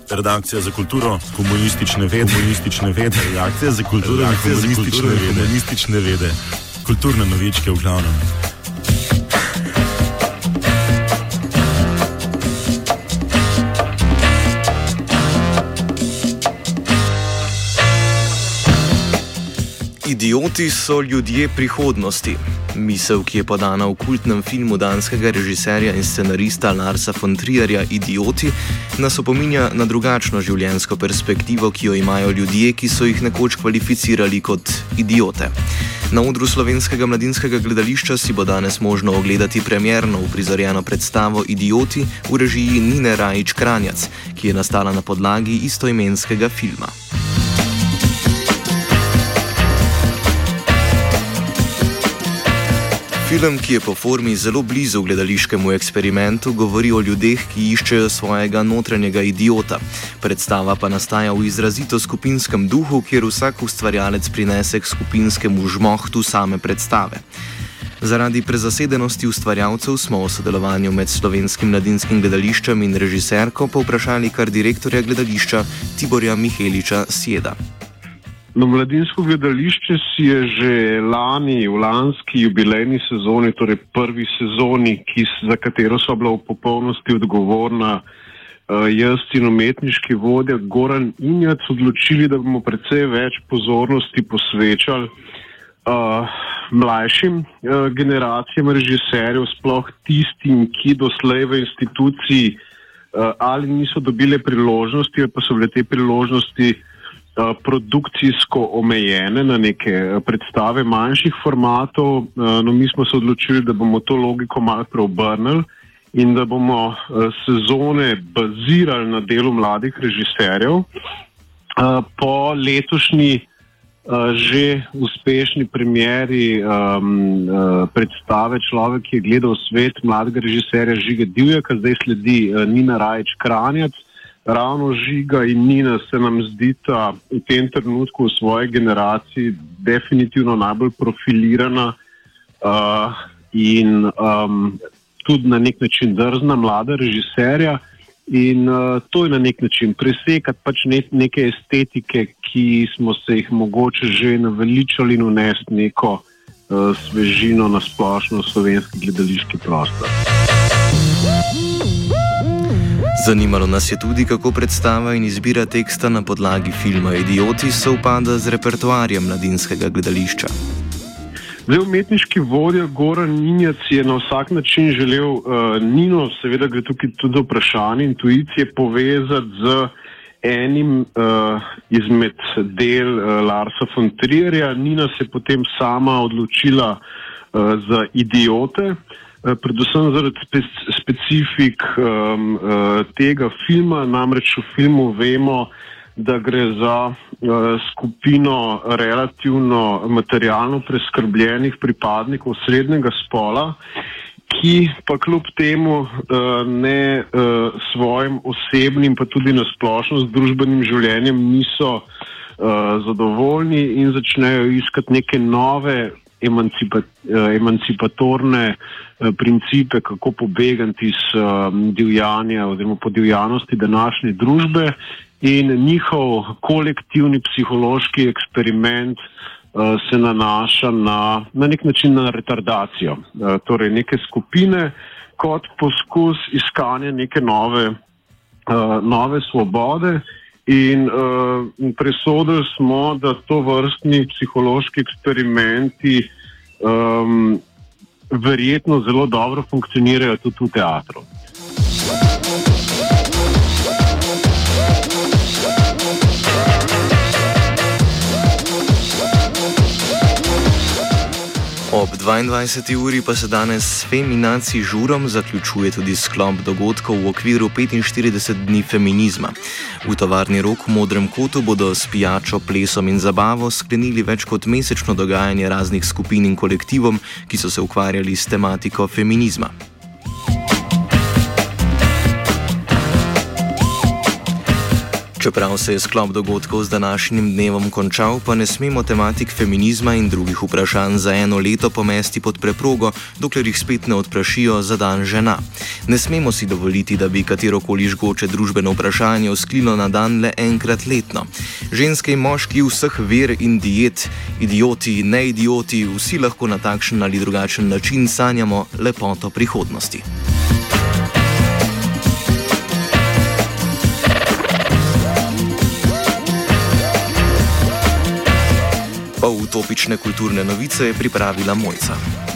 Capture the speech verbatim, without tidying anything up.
Redakcija za kulturo, komunistične vede, komunistične vede, redakcija za kulturo, redakcija za komunistične vede, komunistične vede, kulturne novičke v glavnem. Idioti so ljudje prihodnosti. Misel, ki je podana v kultnem filmu danskega režiserja in scenarista Larsa von Trierja Idioti, nas opominja na drugačno življenjsko perspektivo, ki jo imajo ljudje, ki so jih nekoč kvalificirali kot idiote. Na odru Slovenskega mladinskega gledališča si bo danes možno ogledati premierno uprizorjeno predstavo Idioti v režiji Nine Rajić Kranjac, ki je nastala na podlagi istoimenskega filma. Film, ki je po formi zelo blizu gledališkemu eksperimentu, govori o ljudeh, ki iščejo svojega notranjega idiota. Predstava pa nastaja v izrazito skupinskem duhu, kjer vsak ustvarjalec prinese k skupinskemu žmohtu same predstave. Zaradi prezasedenosti ustvarjalcev smo o sodelovanju med Slovenskim mladinskim gledališčem in režiserko povprašali kar direktorja gledališča Tiborja Miheliča Sjeda. No, Mladinsko gledališče si je že lani, v lanski jubilejni sezoni, torej prvi sezoni, ki, za katero so bila v popolnosti odgovorna uh, jaz in umetniški vodja Goran Injac, odločili, da bomo precej več pozornosti posvečali uh, mlajšim uh, generacijam režiserjev, sploh tistim, ki doslej v instituciji uh, ali niso dobile priložnosti, ali pa so bile te priložnosti produkcijsko omejene na neke predstave manjših formatov. No, mi smo se odločili, da bomo to logiko malo preobrnili in da bomo sezone bazirali na delu mladih režiserjev. Po letošnji že uspešni premieri predstave Človek, ki je gledal svet, mladega režiserja Žige Divjaka, zdaj sledi Nina Rajić Kranjac. Ravno Žiga in Nina se nam zdita v tem trenutku v svoji generaciji definitivno najbolj profilirana uh, in um, tudi na nek način drzna mlada režiserja in uh, to je na nek način presekati pač ne, neke estetike, ki smo se jih mogoče že naveličali in unesti neko uh, svežino na splošno slovenski gledališki prostor. Zanimalo nas je tudi, kako predstava in izbira teksta na podlagi filma Idioti sovpada z repertoarjem Mladinskega gledališča. Zdaj, umetniški vodja Goran Injac je na vsak način želel uh, Nino, seveda gre tukaj tudi vprašanje intuicije, povezati z enim uh, izmed del uh, Larsa von Trierja. Nina se potem sama odločila uh, za Idiote, predvsem zaradi spe- specifik um, uh, tega filma, namreč v filmu vemo, da gre za uh, skupino relativno materialno preskrbljenih pripadnikov srednjega spola, ki pa kljub temu uh, ne uh, svojim osebnim, pa tudi nasplošno z družbenim življenjem niso uh, zadovoljni in začnejo iskati neke nove emancipa- uh, emancipatorne principe, kako pobegati iz um, divjanja oziroma podivjanosti današnje družbe, in njihov kolektivni psihološki eksperiment uh, se nanaša na, na nek način na retardacijo. Uh, torej neke skupine kot poskus iskanja neke nove, uh, nove svobode in uh, presodili smo, da to vrstni psihološki eksperimenti um, verjetno zelo dobro funkcionirajo tudi v teatru. Ob dvaindvajseti uri pa se danes s Feminaci žurom zaključuje tudi sklop dogodkov v okviru petinštirideset dni feminizma. V tovarni Rok v Modrem kotu bodo s pijačo, plesom in zabavo sklenili več kot mesečno dogajanje raznih skupin in kolektivom, ki so se ukvarjali s tematiko feminizma. Čeprav se je sklop dogodkov z današnjim dnevom končal, pa ne smemo tematik feminizma in drugih vprašanj za eno leto pomesti pod preprogo, dokler jih spet ne odprašijo za dan žena. Ne smemo si dovoliti, da bi katerokoli žgoče družbeno vprašanje usklilo na dan le enkrat letno. Ženske in moški vseh ver in diet, idioti, neidioti, vsi lahko na takšen ali drugačen način sanjamo lepoto prihodnosti. Pa utopične kulturne novice je pripravila Mojca.